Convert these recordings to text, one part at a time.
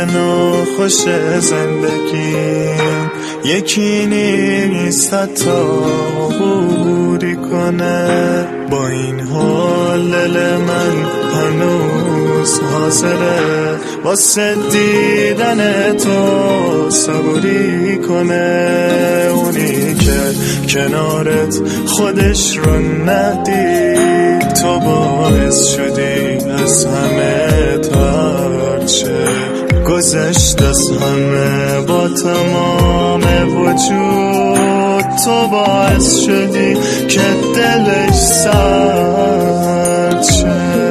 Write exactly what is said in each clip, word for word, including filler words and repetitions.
ناخوش زندگی یکی نیست حتی عبوری کنه. با این حال دل من هنوز حاضره واسه دیدن تو صبوری کنه. اونی که کنارت خودش رو ندید، تو باعث شدی از همه ترچه گذشت از همه با تمام وجود. تو باعث شدی که دلش سرد شه.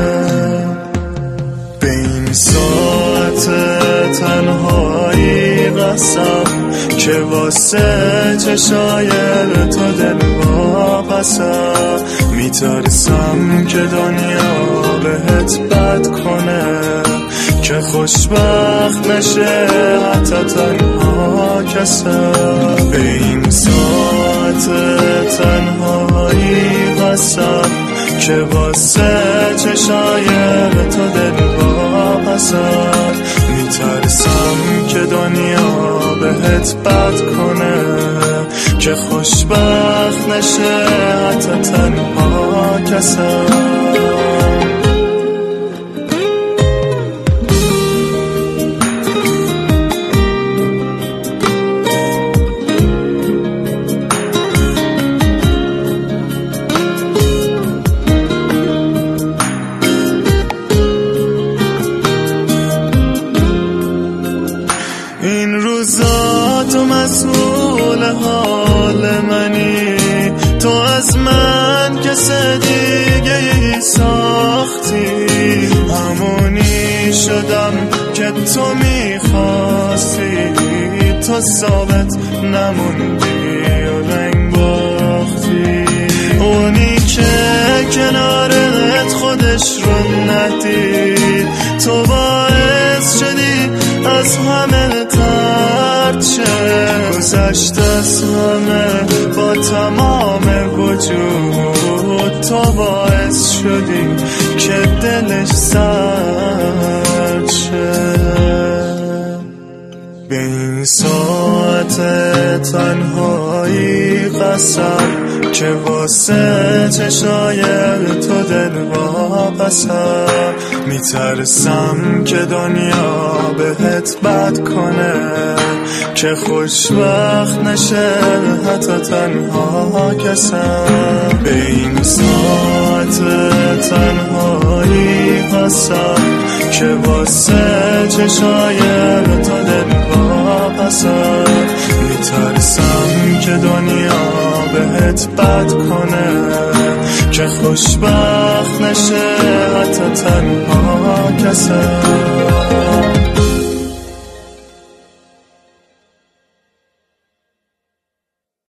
به این ساعت تنهایی قسم که واسه چشای تو دل واقعه. میترسم که دنیا بهت بد کنه، که خوشبخت نشه حتی تنها کسه. به این ساعت تنهایی قسم که واسه چشای تو دل واقعه. میترسم که دنیا بهت بد کنه، که خوشبخت نشه حتی تنها کسه. این روزا تو مسئول حال منی، تو از من کس دیگه ای ساختی. همونی شدم که تو میخواستی، تو ثابت نموندی و رنگ باختی. اونی که کنارت خودش رو ندید، تو باعث شدی از همه ترد شه. گذشت از همه با تمام وجود، تو باعث شدی که دلش سرد شه. به این ساعت تنهایی قسم که واسه چشای تو دل واقعه. میترسم که دنیا بهت بد کنه، که خوشبخت نشه حتی تنها کسم. به این ساعت تنهایی قسم که واسه چشای تو دل واقعه. میترسم که دنیا بهت بد کنه، که خوشبخت نشه حتی تنها کسه.